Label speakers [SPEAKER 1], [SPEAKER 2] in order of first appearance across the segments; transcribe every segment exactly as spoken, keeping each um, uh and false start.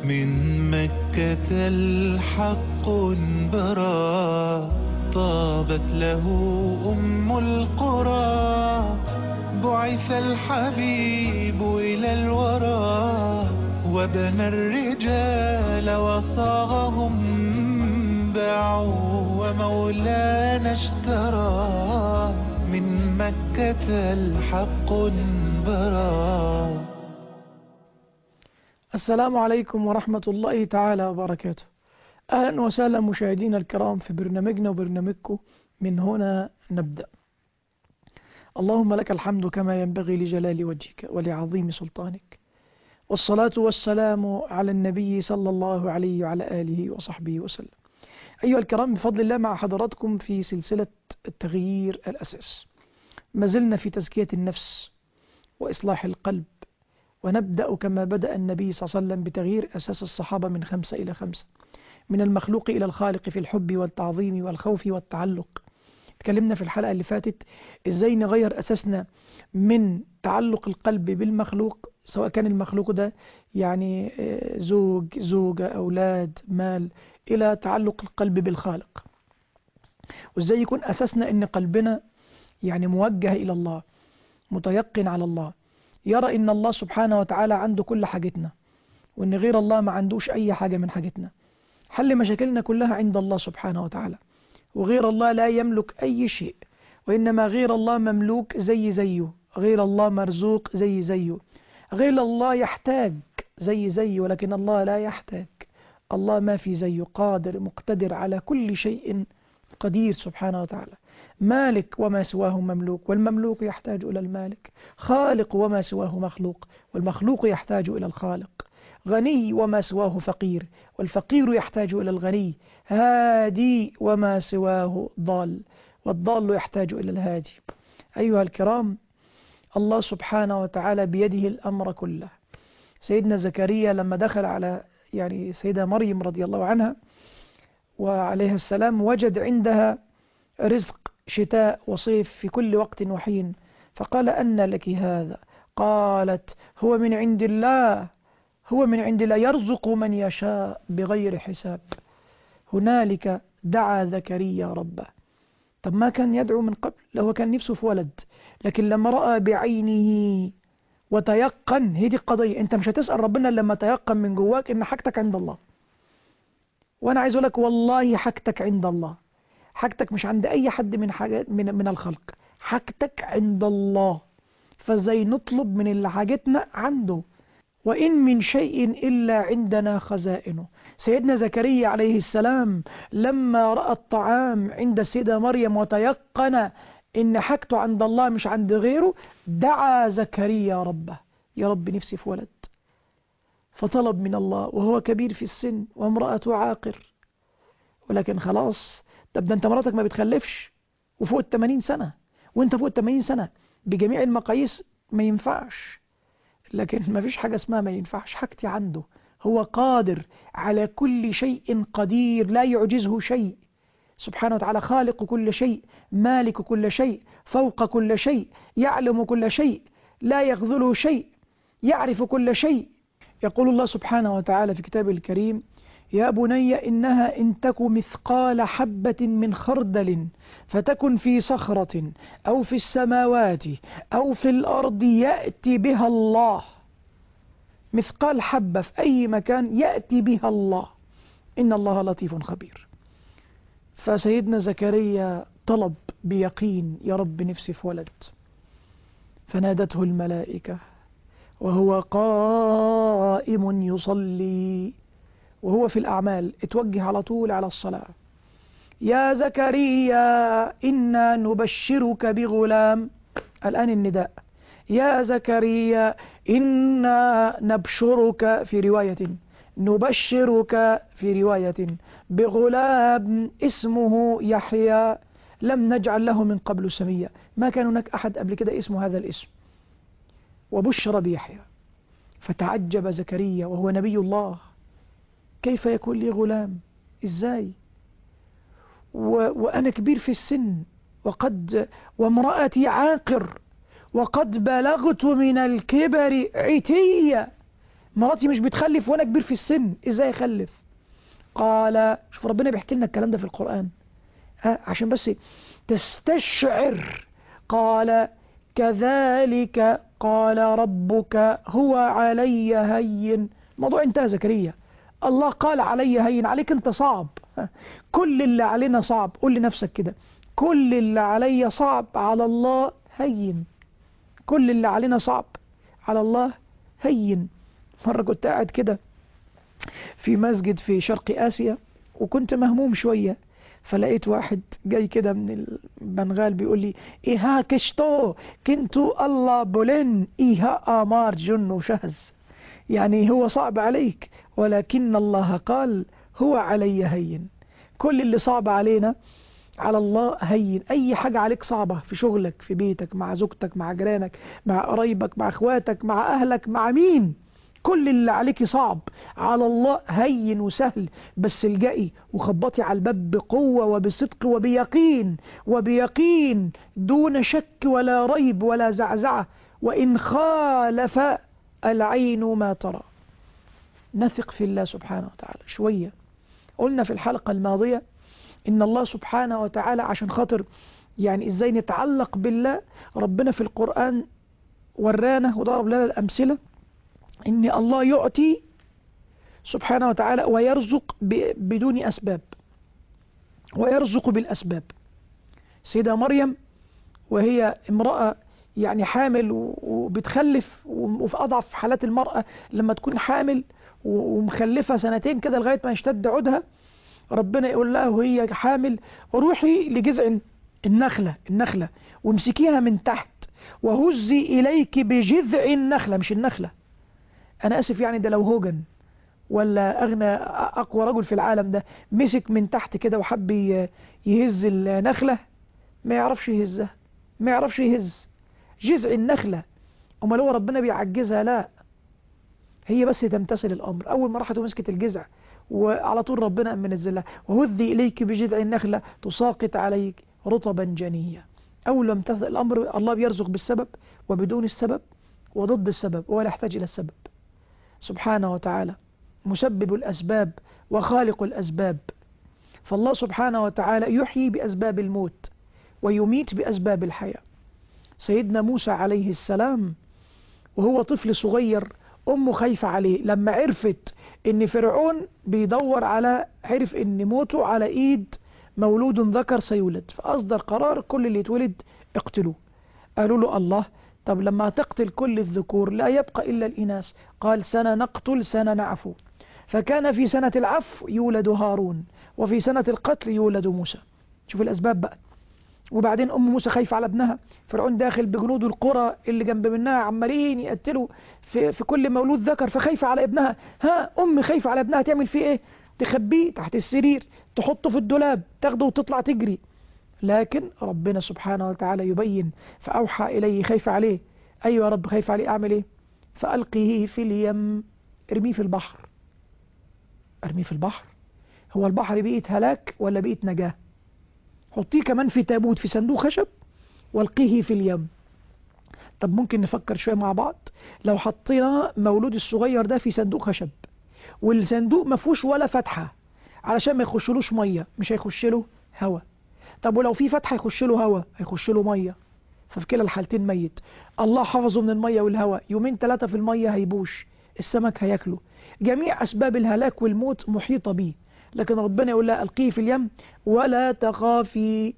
[SPEAKER 1] من مكة الحق برا، طابت له أم القرى. بعث الحبيب إلى الورى، وبنى الرجال وصاغهم. باعوا ومولانا اشترى، من مكة الحق برا.
[SPEAKER 2] السلام عليكم ورحمة الله تعالى وبركاته. أهلا وسهلا مشاهدينا الكرام في برنامجنا وبرنامجكم من هنا نبدأ. اللهم لك الحمد كما ينبغي لجلال وجهك ولعظيم سلطانك، والصلاة والسلام على النبي صلى الله عليه وعلى آله وصحبه وسلم. أيها الكرام، بفضل الله مع حضراتكم في سلسلة التغيير الأساس. ما زلنا في تزكية النفس وإصلاح القلب، ونبدأ كما بدأ النبي صلى الله عليه وسلم بتغيير أساس الصحابة من خمسة إلى خمسة، من المخلوق إلى الخالق في الحب والتعظيم والخوف والتعلق. تكلمنا في الحلقة اللي فاتت إزاي نغير أساسنا من تعلق القلب بالمخلوق، سواء كان المخلوق ده يعني زوج، زوجة، أولاد، مال، إلى تعلق القلب بالخالق. وإزاي يكون أساسنا إن قلبنا يعني موجه إلى الله، متيقن على الله، يرى إن الله سبحانه وتعالى عنده كل حاجتنا، وإن غير الله ما عندوش أي حاجة من حاجتنا. حل مشاكلنا كلها عند الله سبحانه وتعالى، وغير الله لا يملك أي شيء، وإنما غير الله مملوك زي زيه، غير الله مرزوق زي زيه، غير الله يحتاج زي زيه، ولكن الله لا يحتاج. الله ما في زيه، قادر مقتدر على كل شيء قدير سبحانه وتعالى. مالك وما سواه مملوك، والمملوك يحتاج إلى المالك. خالق وما سواه مخلوق، والمخلوق يحتاج إلى الخالق. غني وما سواه فقير، والفقير يحتاج إلى الغني. هادي وما سواه ضال، والضال يحتاج إلى الهادي. أيها الكرام، الله سبحانه وتعالى بيده الأمر كله. سيدنا زكريا لما دخل على يعني سيدة مريم رضي الله عنها وعليها السلام، وجد عندها رزق شتاء وصيف في كل وقت وحين، فقال: أن لك هذا؟ قالت: هو من عند الله، هو من عند الله يرزق من يشاء بغير حساب. هنالك دعا زكريا ربه. طب ما كان يدعو من قبل؟ لو كان نفسه في ولد، لكن لما رأى بعينه وتيقن، هي دي القضية. انت مش هتسأل ربنا لما تيقن من جواك ان حاجتك عند الله. وانا عايز اقول لك والله حاجتك عند الله، حاجتك مش عند اي حد من حاجات من من الخلق، حاجتك عند الله. فازاي نطلب من اللي حاجتنا عنده؟ وإن من شيء إلا عندنا خزائنه. سيدنا زكريا عليه السلام لما رأى الطعام عند السيدة مريم وتيقن إن حاجته عند الله مش عند غيره، دعا زكريا ربه: يا رب نفسي في ولد. فطلب من الله وهو كبير في السن وامرأته عاقر. ولكن خلاص، طب ده انت مراتك ما بتخلفش وفوق الثمانين سنة، وانت فوق الثمانين سنة بجميع المقاييس ما ينفعش. لكن ما فيش حاجة اسمها ما ينفعش، حاجتي عنده. هو قادر على كل شيء قدير، لا يعجزه شيء سبحانه وتعالى. خالق كل شيء، مالك كل شيء، فوق كل شيء، يعلم كل شيء، لا يخذله شيء، يعرف كل شيء. يقول الله سبحانه وتعالى في كتابه الكريم: يا بني إنها إن تك مثقال حبة من خردل فتكن في صخرة أو في السماوات أو في الأرض يأتي بها الله. مثقال حبة في أي مكان يأتي بها الله، إن الله لطيف خبير. فسيدنا زكريا طلب بيقين: يا رب نفسي في ولد. فنادته الملائكة وهو قائم يصلي، وهو في الأعمال اتوجه على طول على الصلاة: يا زكريا إنا نبشرك بغلام. الآن النداء: يا زكريا إنا نبشرك، في رواية نبشرك، في رواية بغلام اسمه يحيى لم نجعل له من قبل سميا. ما كان هناك أحد قبل كده اسمه هذا الاسم، وبشر بيحيى. فتعجب زكريا وهو نبي الله: كيف يكون لي غلام؟ إزاي؟ و... وأنا كبير في السن، وقد وامرأتي عاقر، وقد بلغت من الكبر عتية. مراتي مش بتخلف وانا كبير في السن، ازاي اخلف؟ قال، شوف ربنا بيحكي لنا الكلام ده في القرآن ها عشان بس تستشعر. قال كذلك قال ربك هو علي هين. الموضوع انتهى زكريا. الله قال علي هين، عليك انت صعب. كل اللي علينا صعب. قول لنفسك كده، كل اللي علي صعب على الله هين. كل اللي علينا صعب على الله هين. مرة كنت قاعد كده في مسجد في شرق آسيا وكنت مهموم شوية، فلقيت واحد جاي كده من البنغال بيقول لي إيها كشتو كنتو الله بولين إيها آمار جن وشهز. يعني هو صعب عليك ولكن الله قال هو علي هين. كل اللي صعب علينا على الله هين. أي حاجة عليك صعبة في شغلك، في بيتك، مع زوجتك، مع جيرانك، مع قرايبك، مع اخواتك، مع أهلك، مع مين، كل اللي عليك صعب على الله هين وسهل. بس الجئي وخبطي على الباب بقوة وبصدق وبيقين، وبيقين دون شك ولا ريب ولا زعزعة. وإن خالف العين ما ترى. نثق في الله سبحانه وتعالى شوية. قلنا في الحلقة الماضية إن الله سبحانه وتعالى عشان خاطر يعني إزاي نتعلق بالله، ربنا في القرآن ورانا وضرب لنا الأمثلة إن الله يعطي سبحانه وتعالى ويرزق بدون أسباب، ويرزق بالأسباب. سيدة مريم وهي امرأة يعني حامل وبتخلف، وفي أضعف حالات المرأة لما تكون حامل ومخلفة سنتين كده لغاية ما يشتد عودها، ربنا يقول لها وهي حامل روحي لجذع النخلة النخلة وامسكيها من تحت وهزي إليك بجذع النخلة، مش النخلة. أنا أسف يعني ده لو هوجن ولا أغنى أقوى رجل في العالم ده مسك من تحت كده وحب يهز النخلة ما يعرفش يهزها، ما يعرفش يهز جذع النخلة. أمال هو ربنا بيعجزها؟ لا، هي بس تمتثل الأمر. أول ما راحت ومسكت الجذع وعلى طول ربنا أم منزلها وهذي إليك بجذع النخلة تساقط عليك رطبا جنيا. أول ما امتثل الأمر الله بيرزق بالسبب وبدون السبب وضد السبب ولا يحتاج إلى السبب. سبحانه وتعالى مسبب الأسباب وخالق الأسباب. فالله سبحانه وتعالى يحيي بأسباب الموت ويميت بأسباب الحياة. سيدنا موسى عليه السلام وهو طفل صغير أمه خايفة عليه، لما عرفت إن فرعون بيدور على عرف إن موته على إيد مولود ذكر سيولد، فأصدر قرار كل اللي يتولد اقتلوه. قالوا له الله، طب لما تقتل كل الذكور لا يبقى إلا الإناث. قال سنة نقتل سنة نعفو. فكان في سنة العفو يولد هارون وفي سنة القتل يولد موسى. شوف الأسباب بقى. وبعدين أم موسى خايفة على ابنها، فرعون داخل بجنود القرى اللي جنب منها عمالين يقتلوا في, في كل مولود ذكر، فخايفة على ابنها. ها أم خايفة على ابنها تعمل فيه إيه؟ تخبيه تحت السرير، تحطه في الدولاب، تاخده وتطلع تجري. لكن ربنا سبحانه وتعالى يبين فأوحى إليه خايفة عليه. أيوة يا رب خايفة عليه، أعمل إيه؟ فألقيه في اليم، ارميه في البحر. ارميه في البحر؟ هو البحر بيئة هلاك ولا بيئة نجاة؟ حطيه كمان في تابوت في صندوق خشب والقيه في اليم. طب ممكن نفكر شوية مع بعض، لو حطينا مولود الصغير ده في صندوق خشب والصندوق ما فيهوش ولا فتحة علشان ما يخشلوش مية، مش هيخش له هواء. طب ولو في فتحة يخش له هواء، هيخش له مية، ففي كلا الحالتين ميت. الله حفظه من المية والهواء، يومين ثلاثة في المية هيبوش، السمك هياكله، جميع أسباب الهلاك والموت محيطة به. لكن ربنا يقول لها ألقيه في اليم ولا تخافي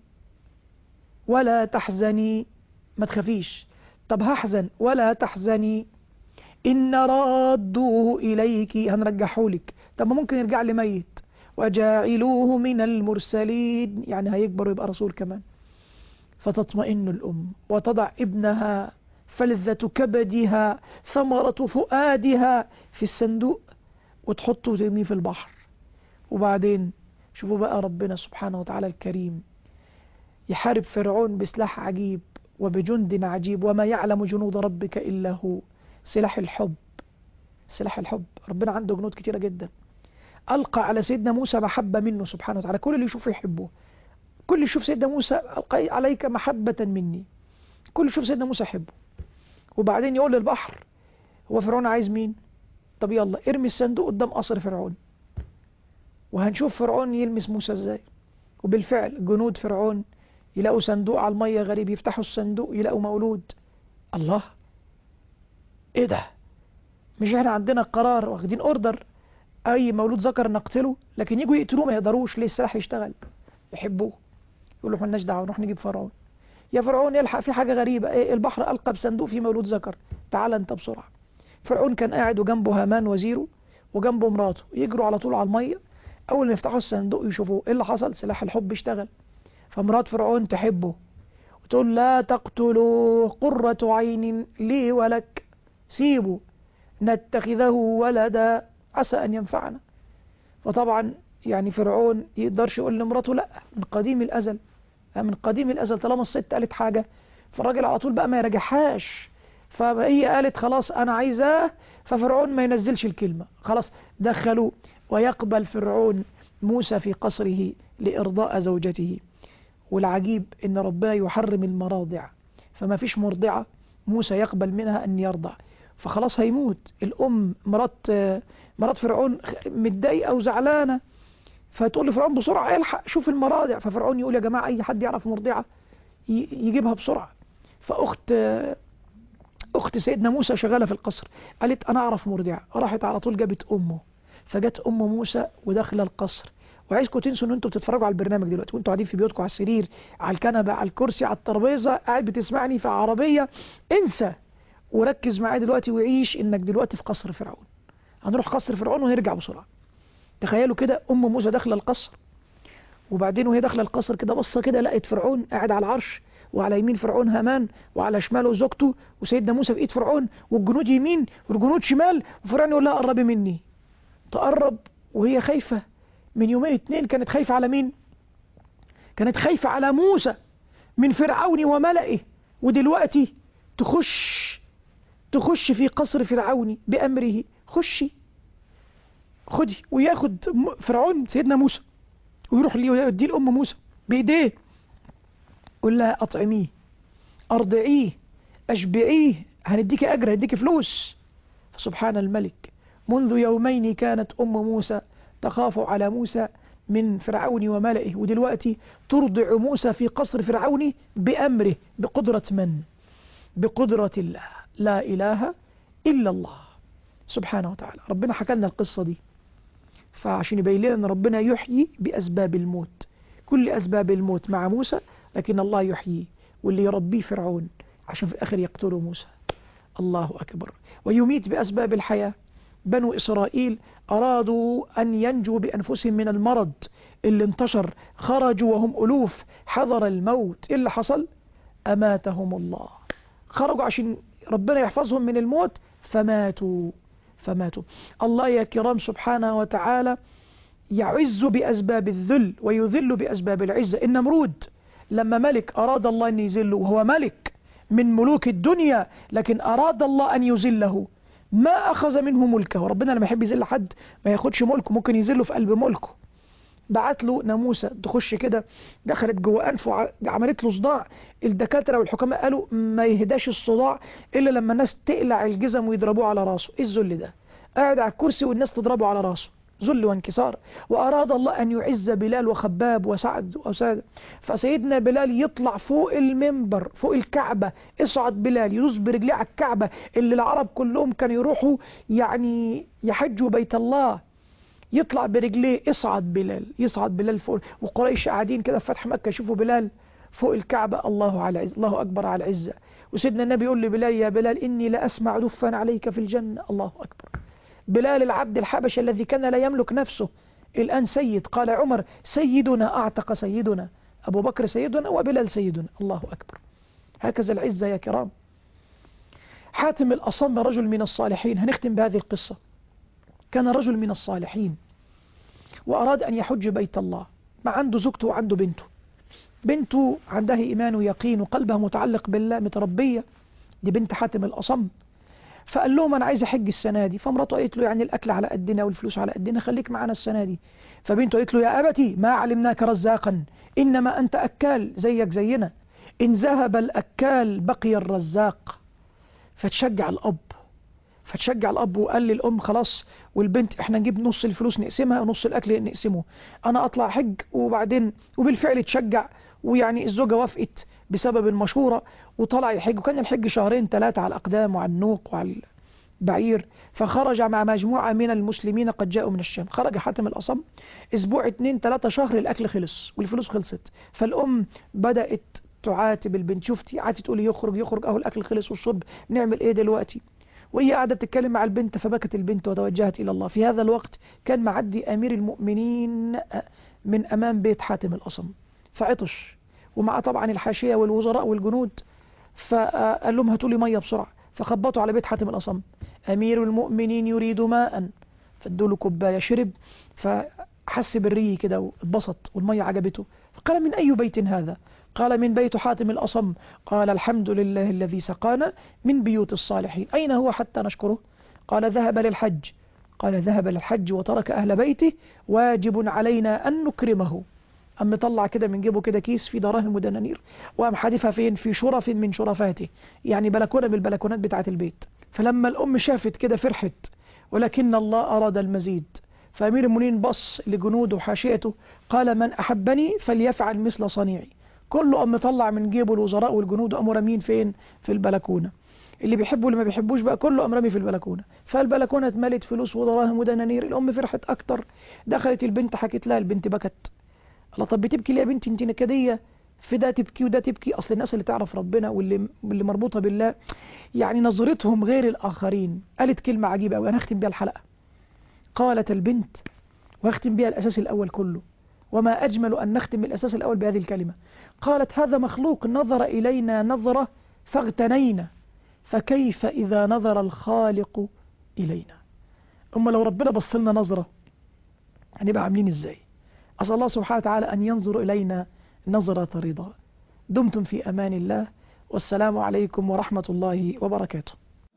[SPEAKER 2] ولا تحزني، ما تخافيش. طب هحزن، ولا تحزني إن رادوه إليك، هنرجحهولك. طب ما ممكن يرجع لي ميت. وجاعلوه من المرسلين، يعني هيكبر ويبقى رسول كمان. فتطمئن الأم وتضع ابنها فلذة كبدها ثمرة فؤادها في الصندوق وتحطه وترميه في البحر. وبعدين شوفوا بقى ربنا سبحانه وتعالى الكريم يحارب فرعون بسلاح عجيب وبجند عجيب، وما يعلم جنود ربك إلا هو. سلاح الحب، سلاح الحب. ربنا عنده جنود كتيرة جدا. ألقى على سيدنا موسى محبة منه سبحانه وتعالى، كل اللي يشوفه يحبه. كل اللي يشوف سيدنا موسى ألقى عليك محبة مني، كل اللي يشوف سيدنا موسى يحبه. وبعدين يقول للبحر، هو فرعون عايز مين؟ طب يلا ارمي الصندوق قدام قصر فرعون وهنشوف فرعون يلمس موسى ازاي. وبالفعل جنود فرعون يلاقوا صندوق على المية غريب، يفتحوا الصندوق يلاقوا مولود. الله، ايه ده؟ مش احنا عندنا قرار واخدين اوردر اي مولود ذكر نقتله، لكن يجوا يقتلوه ما يقدروش ليه؟ السلاح يشتغل، يحبوه، يقولوا مالناش دعوه نروح نجيب فرعون. يا فرعون يلحق في حاجه غريبه، ايه؟ البحر القى بصندوق فيه مولود ذكر، تعال انت بسرعه. فرعون كان قاعد وجنبه هامان وزيره وجنبه مراته، يجروا على طول على الميه. اول ما يفتحوا الصندوق يشوفوه، ايه اللي حصل؟ سلاح الحب اشتغل. فمرات فرعون تحبه وتقول لا تقتلوا قرة عين لي ولك، سيبوا نتخذه ولدا عسى أن ينفعنا. فطبعا يعني فرعون يقدرش يقول لمراته لا، من قديم الأزل، من قديم الأزل طالما الست قالت حاجة فالراجل على طول بقى ما يرجعهاش. فهي قالت خلاص أنا عايزاه، ففرعون ما ينزلش الكلمة، خلاص دخلوه. ويقبل فرعون موسى في قصره لإرضاء زوجته. والعجيب إن ربنا يحرم المراضع، فما فيش مرضعة موسى يقبل منها أن يرضع، فخلاص هيموت. الأم مرات مرات فرعون متضايقة وزعلانة، فتقول لفرعون بسرعة الحق شوف المراضع. ففرعون يقول يا جماعة أي حد يعرف مرضعة يجيبها بسرعة. فأخت أخت سيدنا موسى شغالة في القصر قالت أنا أعرف مرضعة، راحت على طول جابت أمه. فجت أم موسى وداخله القصر. وعايزكم تنسوا ان انتوا بتتفرجوا على البرنامج دلوقتي وانتوا قاعدين في بيوتكم على السرير على الكنبه على الكرسي على الترابيزه، قاعد بتسمعني في عربيه، انسى وركز معايا دلوقتي وعيش انك دلوقتي في قصر فرعون. هنروح قصر فرعون ونرجع بسرعه. تخيلوا كده ام موسى داخله القصر، وبعدين وهي داخله القصر كده بصه كده لقت فرعون قاعد على العرش، وعلى يمين فرعون هامان، وعلى شماله زوجته، وسيدنا موسى في ايد فرعون، والجنود يمين والجنود شمال. وفرعون يقول لها قربي مني. تقرب وهي خايفه. من يومين اتنين كانت خايفة على مين؟ كانت خايفة على موسى من فرعون وملئه، ودلوقتي تخش تخش في قصر فرعون بأمره. خشي خدي. وياخد فرعون سيدنا موسى ويروح ليه ويديه لأم موسى بإيديه، قول لها أطعميه أرضعيه أشبعيه، هنديكي أجر هنديكي فلوس. فسبحان الملك، منذ يومين كانت أم موسى تخاف على موسى من فرعون وملئه، ودلوقتي ترضع موسى في قصر فرعون بأمره. بقدرة من؟ بقدرة الله، لا إله إلا الله سبحانه وتعالى. ربنا حكى لنا القصة دي فعشان يبين لنا أن ربنا يحيي بأسباب الموت. كل أسباب الموت مع موسى، لكن الله يحيي واللي يربيه فرعون عشان في الآخر يقتلوا موسى. الله أكبر. ويميت بأسباب الحياة. بنو إسرائيل أرادوا أن ينجوا بأنفسهم من المرض اللي انتشر، خرجوا وهم ألوف حذر الموت. إيه اللي حصل؟ أماتهم الله. خرجوا عشان ربنا يحفظهم من الموت فماتوا فماتوا. الله يا كرام سبحانه وتعالى يعز بأسباب الذل ويذل بأسباب العزة. النمرود لما ملك أراد الله أن يذله، وهو ملك من ملوك الدنيا، لكن أراد الله أن يذله ما أخذ منه ملكه. وربنا لما يحب يذل حد ما ياخدش ملكه، ممكن يذله في قلب ملكه. بعت له ناموسة تخش كده، دخلت جوه أنفه عملت له صداع. الدكاترة والحكماء قالوا ما يهداش الصداع إلا لما الناس تقلع الجزم ويضربوه على راسه. إيه الذل ده؟ قاعد على الكرسي والناس تضربه على راسه، ذل وانكسار. وأراد الله أن يعز بلال وخباب وسعد وسعد، فسيدنا بلال يطلع فوق المنبر فوق الكعبة. اصعد بلال يدوس برجليه على الكعبة اللي العرب كلهم كانوا يروحوا يعني يحجوا بيت الله، يطلع برجليه. اصعد بلال، يصعد بلال فوق، وقريش قاعدين كده في فتح مكة يشوفوا بلال فوق الكعبة. الله على عز، الله أكبر على العزة. وسيدنا النبي يقول لبلال يا بلال إني لا أسمع دفا عليك في الجنة. الله أكبر. بلال العبد الحبشي الذي كان لا يملك نفسه الآن سيد. قال عمر سيدنا أعتق سيدنا، أبو بكر سيدنا وبلال سيدنا. الله أكبر. هكذا العزة يا كرام. حاتم الأصم رجل من الصالحين، هنختم بهذه القصة. كان رجل من الصالحين وأراد أن يحج بيت الله، ما عنده زوجته وعنده بنته. بنته عندها إيمان ويقين وقلبها متعلق بالله، متربية، دي بنت حاتم الأصم. فقال لهم أنا عايز أحج السنة دي. فمراته قالت له يعني الأكل على قدنا والفلوس على قدنا، خليك معنا السنة دي. فبنته قالت له يا أبتي ما علمناك رزاقا، إنما أنت أكال زيك زينا، إن ذهب الأكال بقي الرزاق. فتشجع الأب. فتشجع الأب وقال للأم خلاص والبنت احنا نجيب نص الفلوس نقسمها ونص الأكل نقسمه، أنا أطلع حج. وبعدين وبالفعل تشجع، ويعني الزوجة وافقت بسبب المشورة وطلع يحج. وكان الحج شهرين ثلاثة على الأقدام وعلى النوق وعلى البعير. فخرج مع مجموعة من المسلمين قد جاءوا من الشام. خرج حاتم الأصم أسبوع اتنين ثلاثة شهر، الأكل خلص والفلوس خلصت. فالأم بدأت تعاتب البنت، شفتي قعدت تقولي يخرج يخرج اهو الأكل خلص والشرب، نعمل ايه دلوقتي؟ وهي قاعدة تتكلم مع البنت. فبكت البنت وتوجهت إلى الله. في هذا الوقت كان معدي أمير المؤمنين من أمام بيت حاتم الأصم فعطش، ومع طبعا الحاشية والوزراء والجنود. فقال لهم هاتوا لي مية بسرعة. فخبطوا على بيت حاتم الأصم، أمير المؤمنين يريد ماء. فادوا له كوباية، شرب فحس بالري كده واتبسط والمية عجبته. فقال من أي بيت هذا؟ قال من بيت حاتم الأصم. قال الحمد لله الذي سقانا من بيوت الصالحين. أين هو حتى نشكره؟ قال ذهب للحج. قال ذهب للحج وترك أهل بيته، واجب علينا أن نكرمه. أم طلع كده من جيبه كده كيس في دراهم ودنانير، وأم حادفها فين؟ في شرف من شرفاته، يعني بلكونة من البلكونات بتاعة البيت. فلما الأم شافت كده فرحت، ولكن الله أراد المزيد. فأمير المؤمنين بص لجنوده وحاشيته قال من أحبني فليفعل مثل صنيعي. كله أم طلع من جيبه الوزراء والجنود وأموا رامين فين؟ في البلكونة. اللي بيحبوا واللي ما بيحبوش بقى كله أم رامي في البلكونة. فالبلكونة اتملت فلوس ودراهم ودنانير. الأم فرحت أكتر. دخلت البنت حكت لها، البنت بكت. الله، طب بتبكي ليه يا بنتي؟ انت نكدية، في ده تبكي وده تبكي. أصل الناس اللي تعرف ربنا واللي, واللي مربوطة بالله يعني نظرتهم غير الآخرين. قالت كلمة عجيبة أوي أنا أختم بيها الحلقة. قالت البنت وأختم بيها الأساس الأول كله، وما أجمل أن نختم الأساس الأول بهذه الكلمة. قالت هذا مخلوق نظر إلينا نظرة فاغتنينا، فكيف إذا نظر الخالق إلينا؟ أما لو ربنا بصلنا نظرة هنبقى عاملين إزاي؟ أسأل الله سبحانه وتعالى أن ينظر إلينا نظرة رضا. دمتم في أمان الله، والسلام عليكم ورحمة الله وبركاته.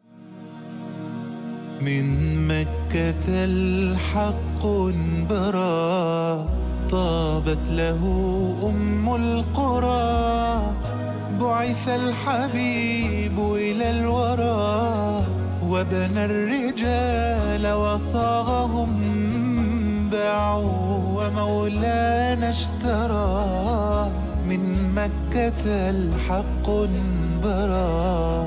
[SPEAKER 1] من مكة الحق برا، طابت له أم القرى. بعث الحبيب إلى الورى، وبنى الرجال وصاغهم. باعوا ومولانا اشترى، من مكة الحق برا.